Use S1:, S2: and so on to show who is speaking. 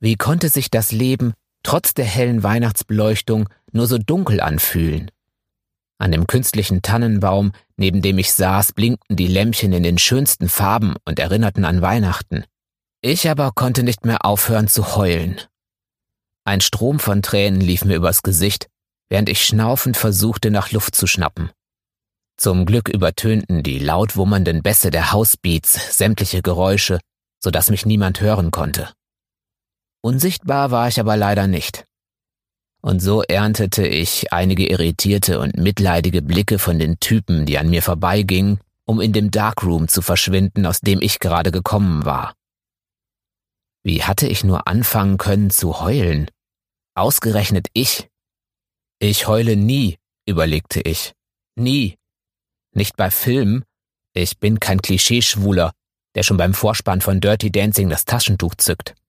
S1: Wie konnte sich das Leben trotz der hellen Weihnachtsbeleuchtung nur so dunkel anfühlen? An dem künstlichen Tannenbaum, neben dem ich saß, blinkten die Lämpchen in den schönsten Farben und erinnerten an Weihnachten. Ich aber konnte nicht mehr aufhören zu heulen. Ein Strom von Tränen lief mir übers Gesicht, während ich schnaufend versuchte, nach Luft zu schnappen. Zum Glück übertönten die laut wummernden Bässe der Housebeats sämtliche Geräusche, sodass mich niemand hören konnte. Unsichtbar war ich aber leider nicht. Und so erntete ich einige irritierte und mitleidige Blicke von den Typen, die an mir vorbeigingen, um in dem Darkroom zu verschwinden, aus dem ich gerade gekommen war. Wie hatte ich nur anfangen können zu heulen? Ausgerechnet ich. Ich heule nie, überlegte ich. Nie. Nicht bei Filmen. Ich bin kein Klischeeschwuler, der schon beim Vorspann von Dirty Dancing das Taschentuch zückt.